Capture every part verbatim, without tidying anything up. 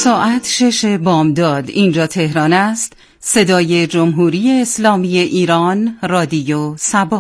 ساعت شش بامداد اینجا تهران است. صدای جمهوری اسلامی ایران، رادیو سبا.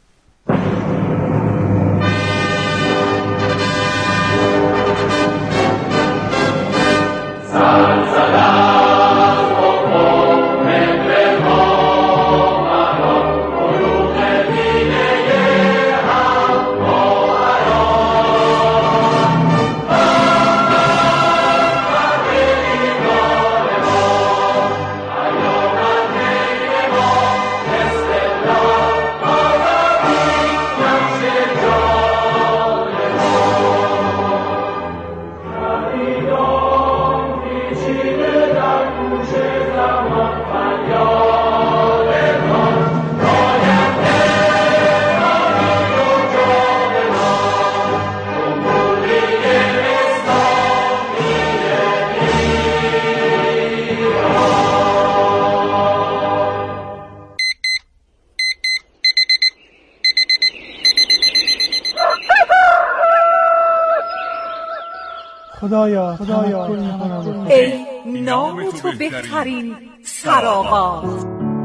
خدایا خدایا ای نام تو بهترین سرآغاز.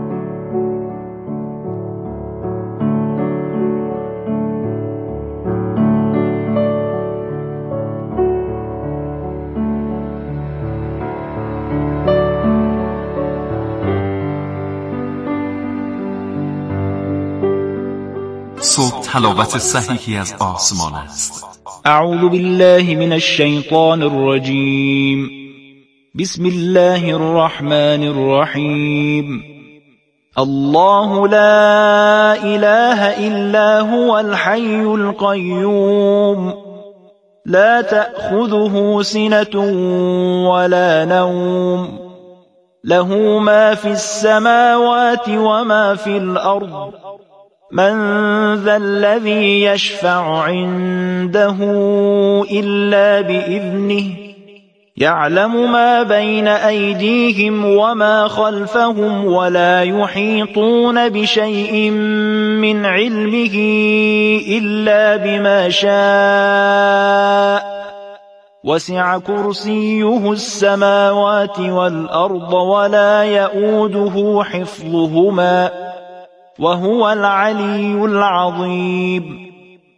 صبح تلاوت صحیحی از آسمان است. اعوذ بالله من الشیطان الرجیم. بسم الله الرحمن الرحیم. الله لا اله الا هو الحي القيوم لا تأخذه سنة ولا نوم له ما في السماوات وما في الأرض من ذا الذي يشفع عنده إلا بإذنه يعلم ما بين أيديهم وما خلفهم ولا يحيطون بشيء من علمه إلا بما شاء وسع كرسيه السماوات والأرض ولا يؤوده حفظهما وهو العلي العظيم.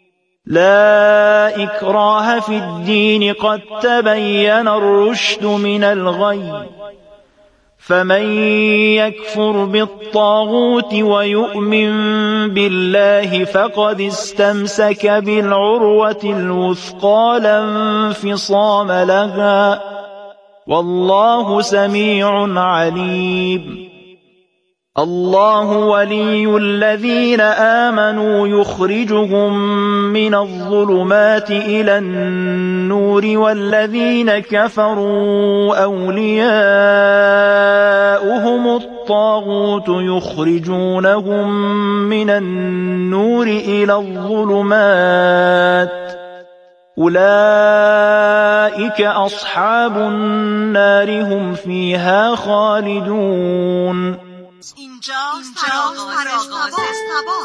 لا إكراه في الدين قد تبين الرشد من الغي فمن يكفر بالطاغوت ويؤمن بالله فقد استمسك بالعروة الوثقى لا انفصام لها والله سميع عليم. الله ولي الذين آمنوا يخرجهم من الظلمات إلى النور والذين كفروا أولياؤهم الطاغوت يخرجونهم من النور إلى الظلمات أولئك أصحاب النار هم فيها خالدون. اینجاست فراغاز سبا.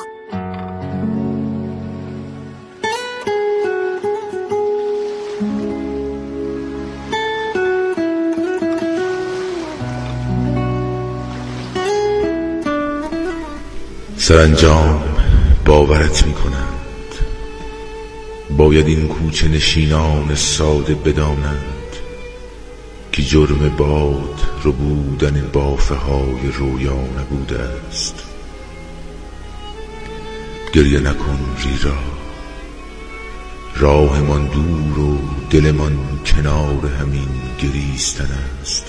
سرانجام باورت می کنند، باید این کوچه نشینان ساده بدانند که جرم باد رو بودن بافه های رویا نبوده است. گریه نکن ریرا، راهمان دور و دلمان کنار همین گریستن است.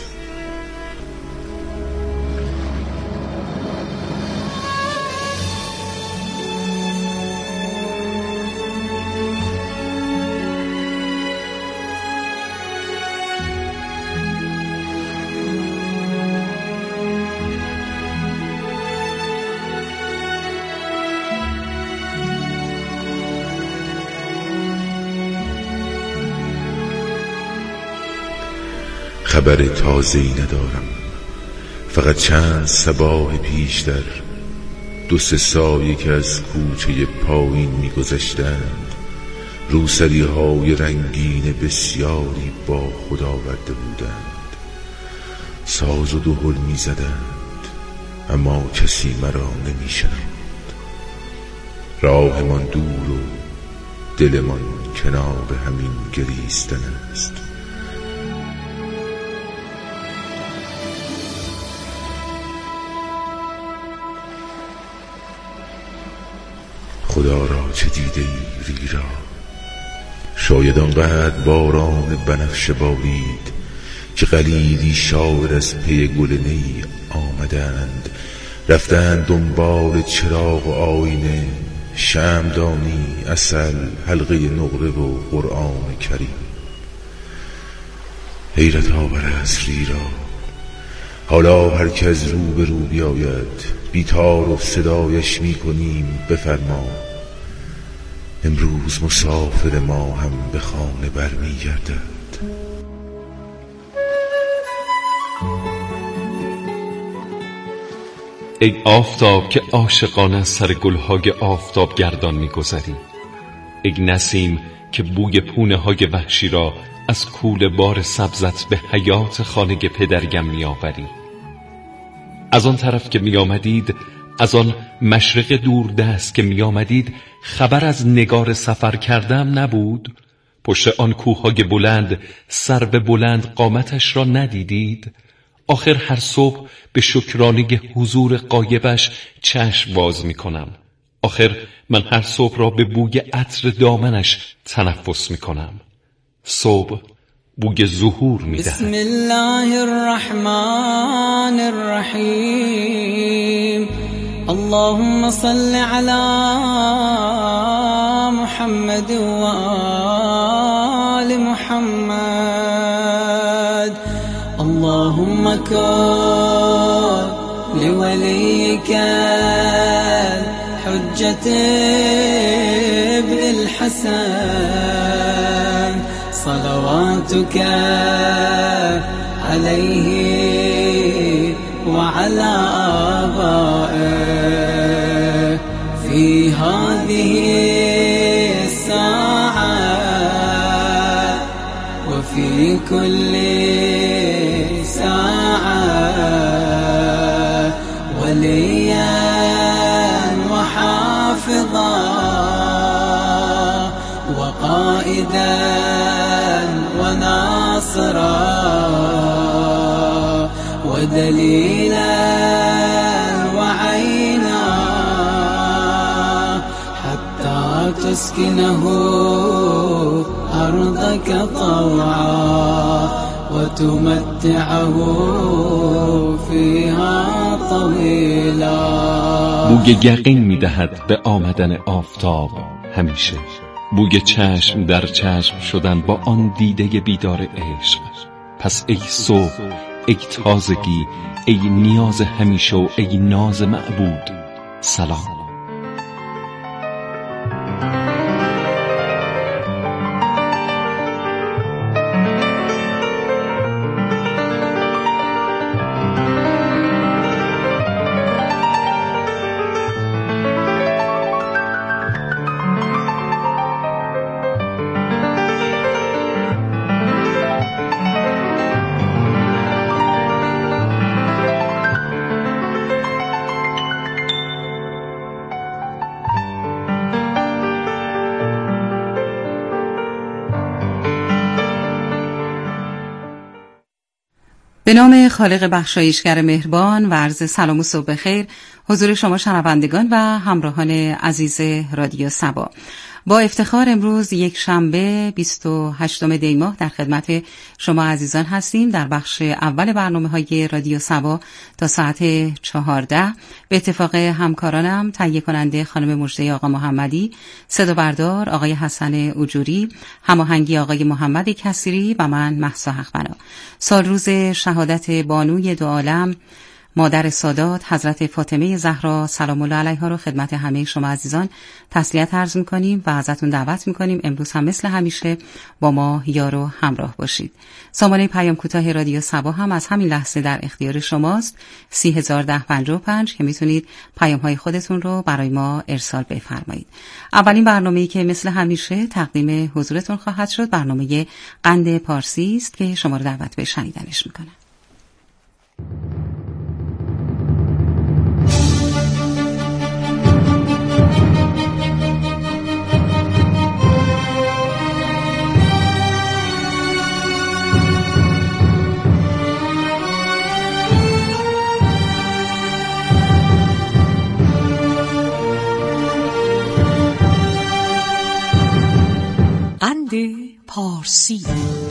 خبر تازه‌ای ندارم، فقط چند صباح پیشتر دو سه سایه که از کوچه پایین می‌گذشتند روسری های رنگین بسیاری با خود آورده بودند. ساز و دهل می زدند اما کسی مرا نمی شناخت. راهمان دور و دلمان کنار همین گریستن است. خدا را چه دیده ای ریرا، شاید آنقدر باران بنفشه بارید که قلیلی شاعر از پی گل نی آمدند، رفتند دنبال چراغ و آینه، شمعدانی، عسل، حلقه نقره و قرآن کریم. حیرت آور است ریرا، حالا هر که از رو به رو بیاید بیتار و صدایش می کنیم بفرما. امروز مسافر ما هم به خانه برمی گردد. ای آفتاب که عاشقانه از سر گلهای آفتاب گردان می گذری، ای نسیم که بوی پونه های وحشی را از کوله بار سبزت به حیات خانه پدرگم می آوری. از آن طرف که می آمدید، از آن مشرق دوردست که می آمدید، خبر از نگار سفر کردم نبود؟ پشت آن کوههای بلند سرو بلند قامتش را ندیدید؟ آخر هر صبح به شکرانه حضور غایبش چشم باز می کنم. آخر من هر صبح را به بوی عطر دامنش تنفس می کنم. صبح بوی ظهور می دهد. بسم الله الرحمن الرحیم. اللهم صل على محمد و آل محمد. اللهم كن لوليك الحجة ابن الحسن صلواتك عليه وعلى آبائه في هذه الساعة وفي كل ساعة وليا وحافظا وقائدا وناصرا ودليلا وعينا حتى تسكنه أرضك طوعا وتمتعه فيها طويلا. بوی یقین می دهد به آمدن آفتاب همیشه، بوی چشم در چشم شدن با آن دیده بیدار عشق. پس ای صبح، ای تازگی، ای نیاز همیشه و ای ناز معبود، سلام. به نام خالق بخشایشگر مهربان و عرض سلام و صبح بخیر حضور شما شنوندگان و همراهان عزیز رادیو صبا. با افتخار امروز یک شنبه بیست و هشتم دی ماه در خدمت شما عزیزان هستیم در بخش اول برنامه‌های رادیو صبا تا ساعت چهارده. به اتفاق همکارانم تهیه کننده خانم مژده آقا محمدی، صدا بردار آقای حسن اجوری، هماهنگی آقای محمد کثیری و من مهسا حقبنا. سال روز شهادت بانوی دو عالم مادر سادات حضرت فاطمه زهرا سلام الله علیها رو خدمت همه شما عزیزان تسلیت عرض می‌کنیم و ازتون دعوت می‌کنیم امروز هم مثل همیشه با ما یار و همراه باشید. سامانه پیام کوتاه رادیو صبا هم از همین لحظه در اختیار شماست، سی هزار ده پنجاه و پنج که میتونید پیام‌های خودتون رو برای ما ارسال بفرمایید. اولین برنامه‌ای که مثل همیشه تقدیم حضورتون خواهد شد برنامه قند پارسی است که شما رو دعوت به شنیدنش می‌کنه. قند پارسی.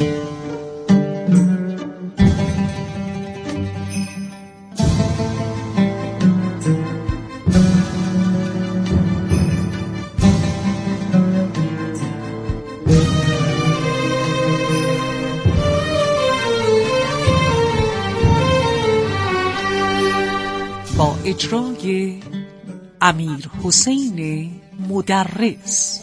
با اجرای امیر حسین مدرس.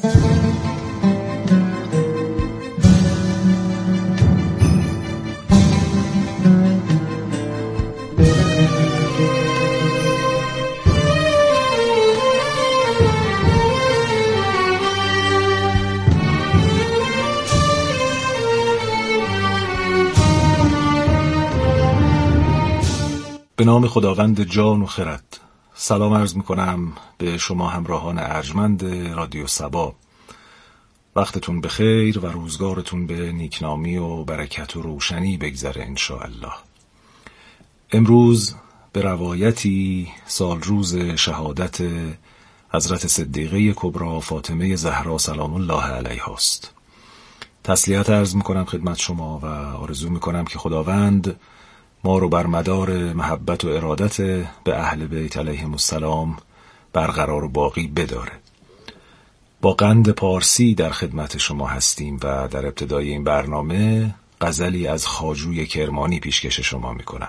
به نام خداوند جان و خرد. سلام عرض میکنم به شما همراهان ارجمند رادیو صبا. وقتتون بخیر و روزگارتون به نیکنامی و برکت و روشنی بگذره انشاءالله. امروز به روایتی سال روز شهادت حضرت صدیقه کبری فاطمه زهرا سلام الله علیها است. تسلیت عرض میکنم خدمت شما و آرزو میکنم که خداوند ما رو بر مدار محبت و ارادت به اهل بیت علیهم السلام برقرار و باقی بداره. با قند پارسی در خدمت شما هستیم و در ابتدای این برنامه غزلی از خواجوی کرمانی پیشکش شما میکنم.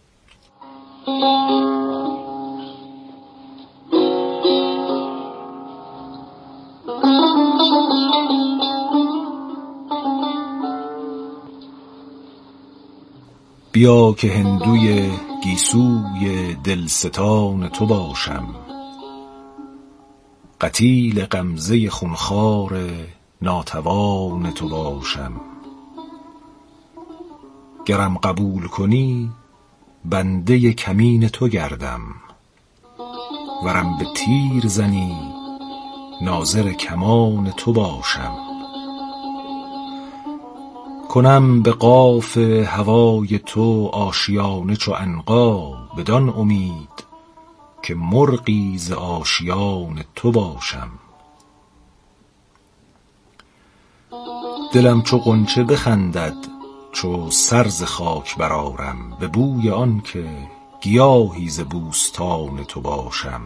بیا که هندوی گیسوی دلستان تو باشم، قتیل غمزه خونخوار ناتوان تو باشم. گرم قبول کنی بنده کمین تو گردم، ورم به تیر زنی ناظر کمان تو باشم. کنم به قاف هوای تو آشیانه چو عنقا، بدان امید که مرغی ز آشیان تو باشم. دلم چو غنچه بخندد چو سر ز خاک برآرم، به بوی آن که گیاهی ز بوستان تو باشم.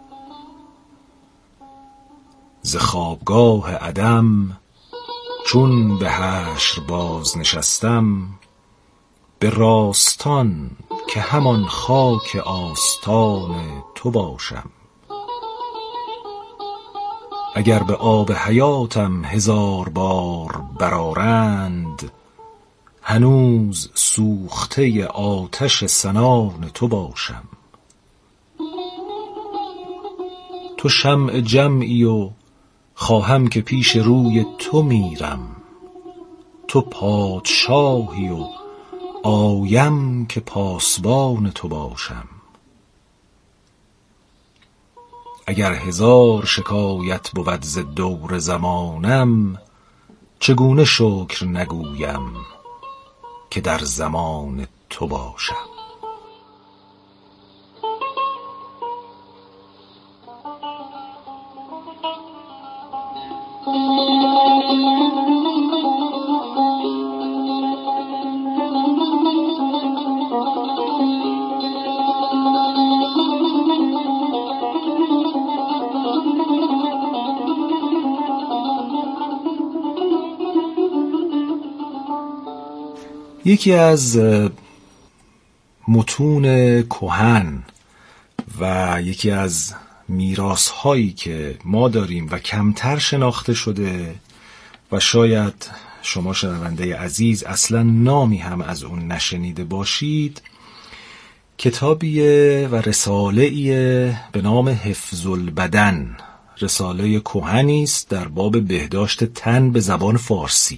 ز خوابگاه عدم چون به حشر باز نشستم، به راستان که همان خاک آستان تو باشم. اگر به آب حیاتم هزار بار برآرند، هنوز سوخته آتش سنان تو باشم. تو شمع جمعی و خواهم که پیش روی تو میرم، تو پادشاهی و آیم که پاسبان تو باشم. اگر هزار شکایت بود ز دور زمانم، چگونه شکر نگویم که در زمان تو باشم. یکی از متون کهن و یکی از میراث هایی که ما داریم و کمتر شناخته شده و شاید شما شنونده عزیز اصلا نامی هم از اون نشنیده باشید، کتابیه و رساله‌ایه به نام حفظ البدن. رساله کهنی است در باب بهداشت تن به زبان فارسی.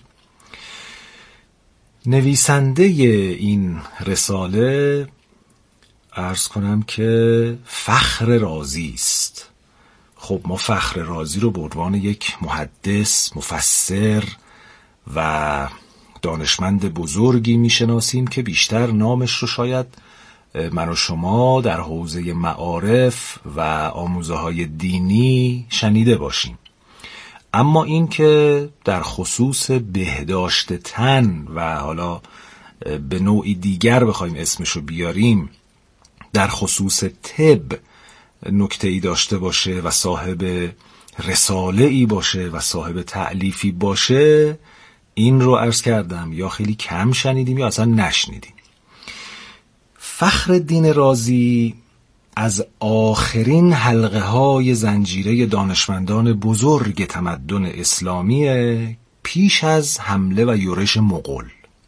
نویسنده این رساله عرض کنم که فخر رازی است. خب ما فخر رازی رو به عنوان یک محدث، مفسر و دانشمند بزرگی میشناسیم که بیشتر نامش رو شاید من و شما در حوزه معارف و آموزه های دینی شنیده باشیم. اما این که در خصوص بهداشت تن و حالا به نوعی دیگر بخوایم اسمشو بیاریم در خصوص طب نکته‌ای داشته باشه و صاحب رساله‌ای باشه و صاحب تألیفی باشه، این رو عرض کردم یا خیلی کم شنیدیم یا اصلا نشنیدیم. فخرالدین رازی از آخرین حلقه های زنجیره دانشمندان بزرگ تمدن اسلامی پیش از حمله و یورش مغول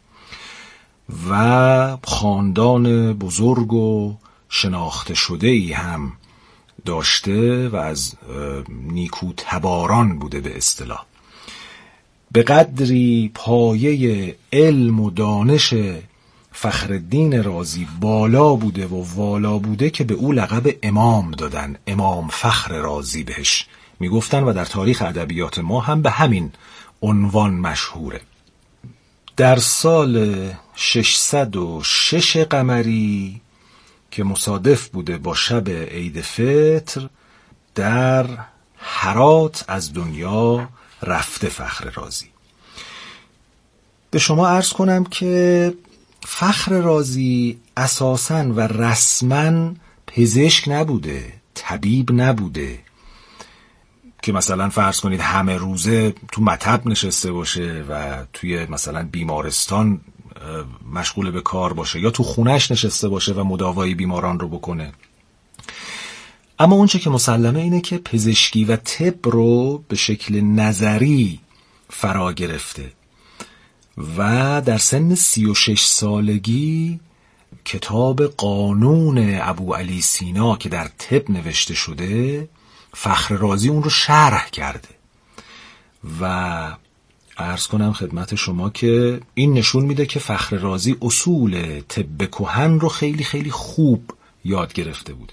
و خاندان بزرگ و شناخته شده ای هم داشته و از نیکو تباران بوده به اصطلاح. به قدری پایه علم و دانش فخرالدین رازی بالا بوده و والا بوده که به او لقب امام دادن. امام فخر رازی بهش میگفتن و در تاریخ ادبیات ما هم به همین عنوان مشهوره. در سال ششصد و شش قمری که مصادف بوده با شب عید فطر در هرات از دنیا رفته فخر رازی. به شما عرض کنم که فخر رازی اساساً و رسماً پزشک نبوده، طبیب نبوده که مثلا فرض کنید همه روزه تو مطب نشسته باشه و توی مثلا بیمارستان مشغول به کار باشه یا تو خونش نشسته باشه و مداوای بیماران رو بکنه. اما اونچه که مسلمه اینه که پزشکی و طب رو به شکل نظری فرا گرفته و در سن سی و شش سالگی کتاب قانون ابو علی سینا که در طب نوشته شده فخر رازی اون رو شرح کرده و عرض کنم خدمت شما که این نشون میده که فخر رازی اصول طب کهن رو خیلی خیلی خوب یاد گرفته بوده.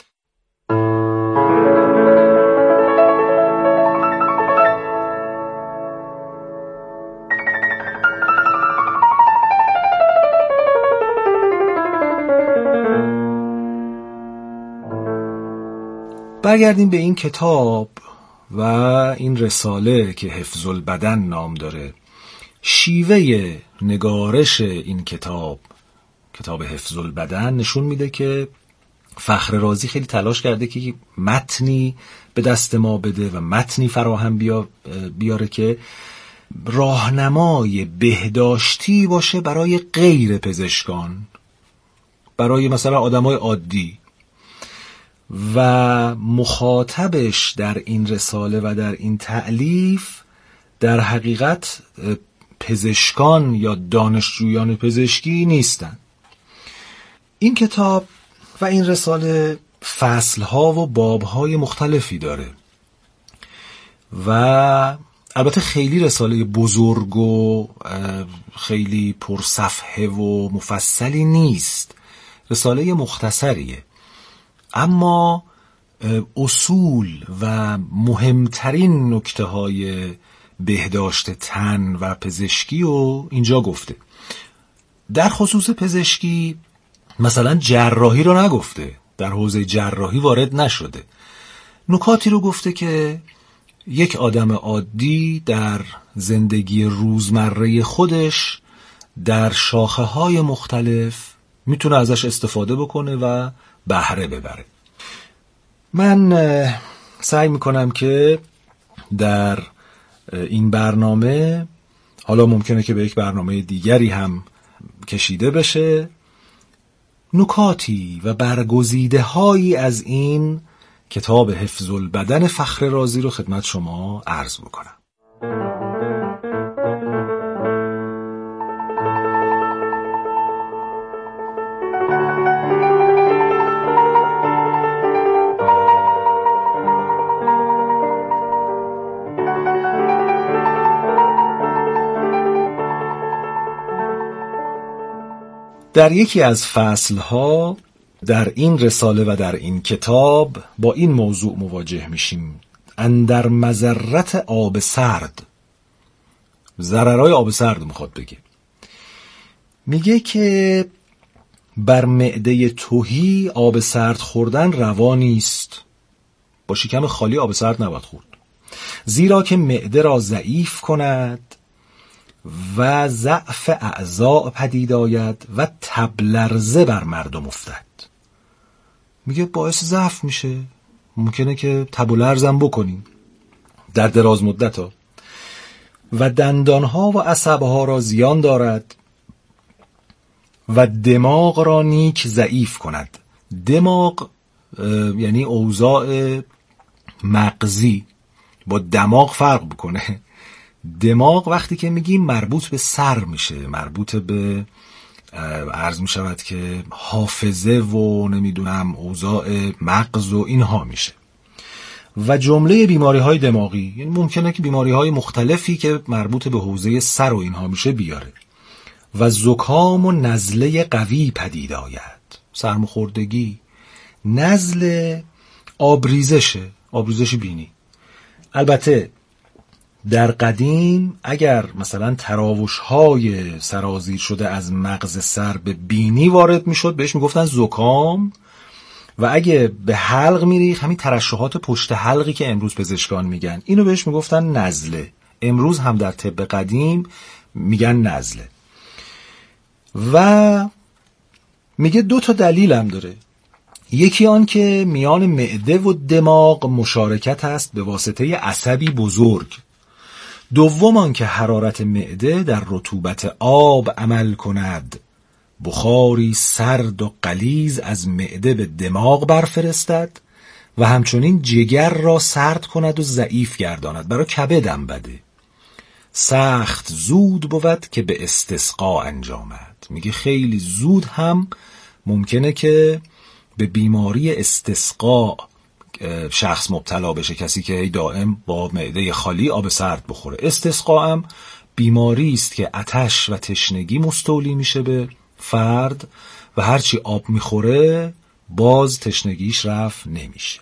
برگردیم به این کتاب و این رساله که حفظ البدن نام داره. شیوه نگارش این کتاب، کتاب حفظ البدن، نشون میده که فخر رازی خیلی تلاش کرده که متنی به دست ما بده و متنی فراهم بیاره که راهنمای بهداشتی باشه برای غیر پزشکان، برای مثلا آدمای عادی. و مخاطبش در این رساله و در این تألیف در حقیقت پزشکان یا دانشجویان پزشکی نیستن. این کتاب و این رساله فصلها و بابهای مختلفی داره و البته خیلی رساله بزرگ و خیلی پرصفحه و مفصلی نیست، رساله مختصریه، اما اصول و مهمترین نکته های بهداشت تن و پزشکی رو اینجا گفته. در خصوص پزشکی مثلا جراحی رو نگفته، در حوزه جراحی وارد نشده. نکاتی رو گفته که یک آدم عادی در زندگی روزمره خودش در شاخه های مختلف میتونه ازش استفاده بکنه و بهره ببره. من سعی میکنم که در این برنامه، حالا ممکنه که به یک برنامه دیگری هم کشیده بشه، نکاتی و برگزیده هایی از این کتاب حفظ البدن فخر رازی رو خدمت شما عرض بکنم. در یکی از فصلها در این رساله و در این کتاب با این موضوع مواجه میشیم: اندر مضرت آب سرد. ضررهای آب سرد میخواد بگه. میگه که بر معده تهی آب سرد خوردن روا نیست. با شکم خالی آب سرد نباید خورد، زیرا که معده را ضعیف کند و ضعف اعضاء پدید آید و تب لرزه بر مردم افتد. میگه باعث ضعف میشه، ممکنه که تب و لرزم بکنیم در دراز مدت ها، و دندانها و عصبها را زیان دارد و دماغ را نیک ضعیف کند. دماغ یعنی اوضاع مغزی، با دماغ فرق بکنه. دماغ وقتی که میگیم مربوط به سر میشه، مربوط به عرض میشود که حافظه و نمیدونم اوضاع مغز و اینها میشه. و جمله بیماری های دماغی، یعنی ممکنه که بیماری های مختلفی که مربوط به حوزه سر و اینها میشه بیاره. و زکام و نزله قوی پدید آید، سرماخوردگی، نزله آبریزشه، آبریزش بینی. البته در قدیم اگر مثلا تراوش های سرازیر شده از مغز سر به بینی وارد میشد بهش میگفتن زکام، و اگه به حلق میریخت، همین ترشحات پشت حلقی که امروز پزشکان میگن، اینو بهش میگفتن نزله. امروز هم در طب قدیم میگن نزله. و میگه دو تا دلیل هم داره. یکی آن که میان معده و دماغ مشارکت است به واسطه عصبی بزرگ. دوم آن که حرارت معده در رطوبت آب عمل کند، بخاری سرد و غلیظ از معده به دماغ برفرستد و همچنین جگر را سرد کند و ضعیف گرداند. برای کبدم بده. سخت زود بود که به استسقا انجامد. میگه خیلی زود هم ممکنه که به بیماری استسقا شخص مبتلا بشه، کسی که دائم با معده خالی آب سرد بخوره. استسقا هم بیماری است که آتش و تشنگی مستولی میشه به فرد و هرچی آب میخوره باز تشنگیش رفع نمیشه.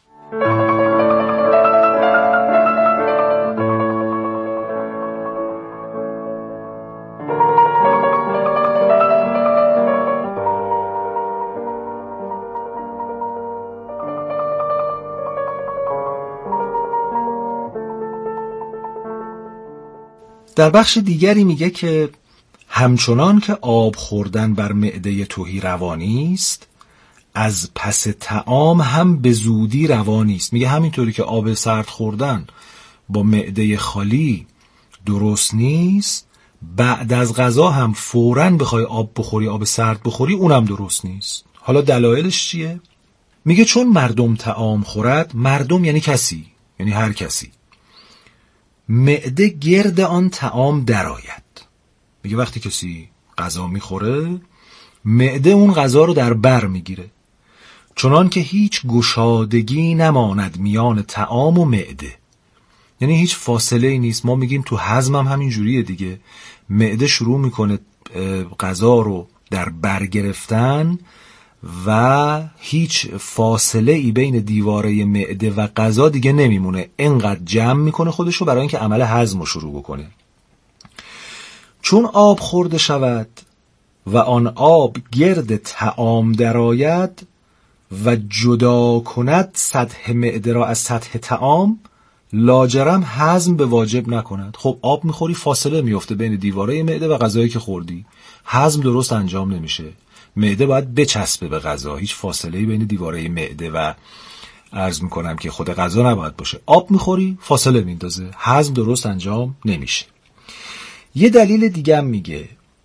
در بخش دیگری میگه که همچنان که آب خوردن بر معده تهی روا نیست، از پس طعام هم به زودی روا نیست. میگه همینطوری که آب سرد خوردن با معده خالی درست نیست، بعد از غذا هم فوراً بخوای آب بخوری، آب سرد بخوری، اونم درست نیست. حالا دلایلش چیه؟ میگه چون مردم طعام خورد، مردم یعنی کسی، یعنی هر کسی، معده گرد آن طعام درآید. میگه وقتی کسی غذا میخوره، معده اون غذا رو در بر میگیره، چنان که هیچ گشادگی نماند میان طعام و معده. یعنی هیچ فاصله ای نیست. ما میگیم تو هضم هم همین جوریه دیگه. معده شروع میکنه غذا رو در بر گرفتن و هیچ فاصله ای بین دیواره معده و غذا دیگه نمیمونه. اینقدر جمع میکنه خودشو برای اینکه عمل هضم رو شروع بکنه. چون آب خورده شود و آن آب گرد طعام درآید و جدا کند سطح معده را از سطح طعام، لاجرم هضم به واجب نکند. خب آب میخوری، فاصله میفته بین دیواره معده و غذایی که خوردی، هضم درست انجام نمیشه. معده باید بچسبه به غذا، هیچ فاصله‌ای بین دیواره معده و عرض میکنم که خود غذا نباید باشه. آب میخوری، فاصله میندازه، هضم درست انجام نمیشه. یه دلیل دیگه هم میگه،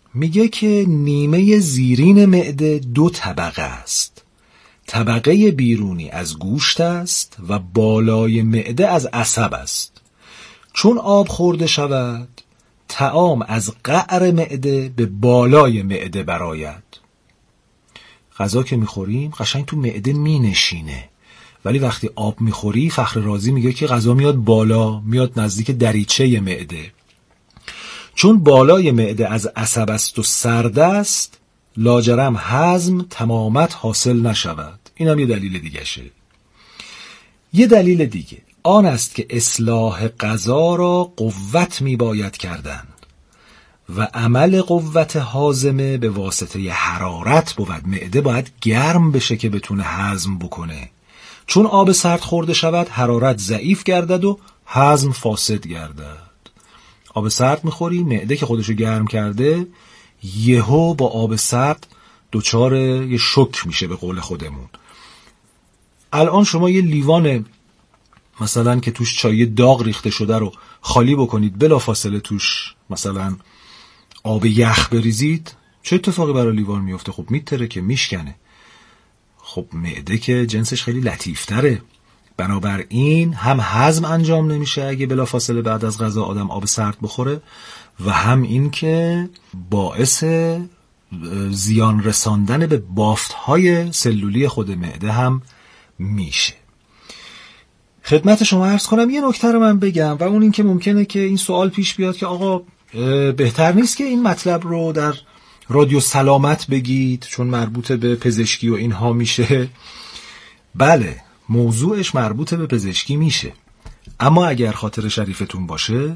میگه که نیمه زیرین معده دو طبقه است. طبقه بیرونی از گوشت است و بالای معده از عصب است. چون آب خورده شود، طعام از قعر معده به بالای معده براید. غذا که میخوریم قشنگ تو معده مینشینه، ولی وقتی آب میخوری فخر رازی میگه که غذا میاد بالا، میاد نزدیک دریچه معده. چون بالای معده از عصب است و سرد است، لاجرم هضم تمامت حاصل نشود. این هم یه دلیل دیگه شه. یه دلیل دیگه آن است که اصلاح غذا را قوت می باید کردن و عمل قوت هاضمه به واسطه حرارت بود. معده باید گرم بشه که بتونه هضم بکنه. چون آب سرد خورده شود، حرارت ضعیف گردد و هضم فاسد گردد. آب سرد میخوری، معده که خودشو گرم کرده یهو با آب سرد دوچار یه شوک میشه به قول خودمون. الان شما یه لیوان مثلا که توش چای داغ ریخته شده رو خالی بکنید، بلافاصله توش مثلا آب یخ بریزید، چه اتفاقی برای لیوان میفته؟ خب میتره که میشکنه. خب معده که جنسش خیلی لطیفتره، بنابراین هم هضم انجام نمیشه اگه بلافاصله بعد از غذا آدم آب سرد بخوره، و هم این که باعث زیان رساندن به بافت‌های سلولی خود معده هم میشه. خدمت شما عرض کنم یه نکته رو من بگم، و اون این که ممکنه که این سوال پیش بیاد که آقا بهتر نیست که این مطلب رو در رادیو سلامت بگید چون مربوط به پزشکی و اینها میشه. بله، موضوعش مربوط به پزشکی میشه، اما اگر خاطر شریفتون باشه،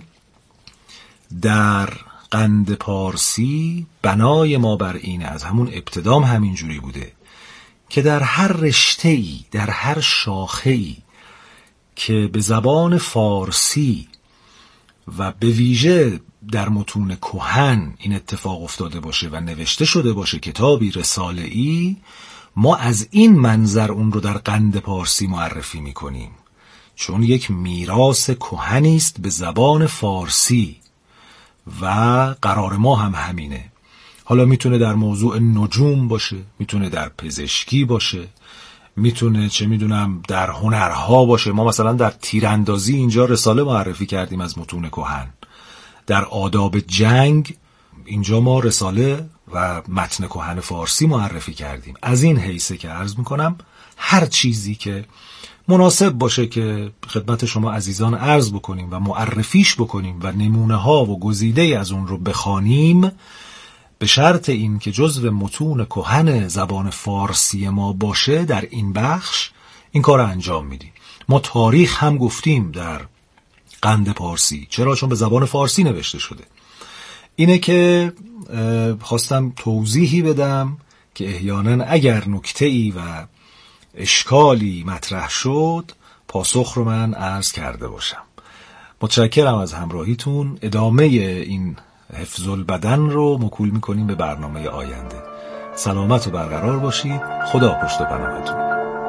در قند پارسی بنای ما بر اینه، از همون ابتدام همین جوری بوده که در هر رشته‌ای، در هر شاخه‌ای که به زبان فارسی و به ویژه در متون کهن این اتفاق افتاده باشه و نوشته شده باشه کتابی، رساله‌ای، ما از این منظر اون رو در قند پارسی معرفی میکنیم، چون یک میراث کهنی است به زبان فارسی و قرار ما هم همینه. حالا میتونه در موضوع نجوم باشه، میتونه در پزشکی باشه، میتونه چه میدونم در هنرها باشه. ما مثلا در تیراندازی اینجا رساله معرفی کردیم از متون کهن، در آداب جنگ اینجا ما رساله و متن کهن فارسی معرفی کردیم. از این حیثه که عرض میکنم هر چیزی که مناسب باشه که خدمت شما عزیزان عرض بکنیم و معرفیش بکنیم و نمونه ها و گزیده از اون رو بخوانیم، به شرط این که جزو متون کهن زبان فارسی ما باشه، در این بخش این کار رو انجام میدیم. ما تاریخ هم گفتیم در قند پارسی. چرا؟ چون به زبان فارسی نوشته شده. اینه که خواستم توضیحی بدم که احیانا اگر نکته‌ای و اشکالی مطرح شد، پاسخ رو من عرض کرده باشم. متشکرم از همراهیتون. ادامه این حفظ البدن رو موکول میکنیم به برنامه آینده. سلامت و برقرار باشید. خدا پشت و پناهتون.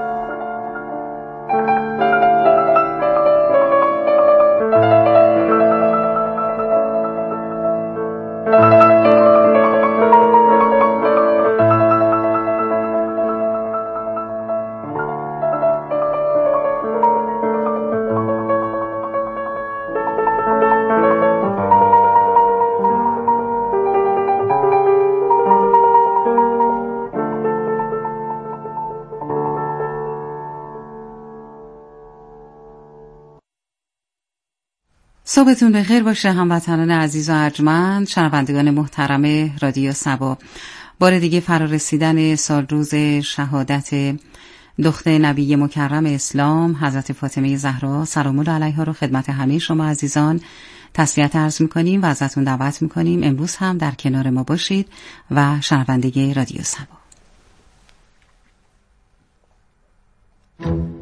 صبحتون بخیر باشه هموطنان عزیز و ارجمند، شنوندگان محترم رادیو سبا. بار دیگه فرا رسیدن سال روز شهادت دختر نبی مکرم اسلام حضرت فاطمه زهرا سلام الله علیها رو خدمت همه شما عزیزان تسلیت عرض میکنیم و ازتون دعوت میکنیم امروز هم در کنار ما باشید و شنونده رادیو سبا.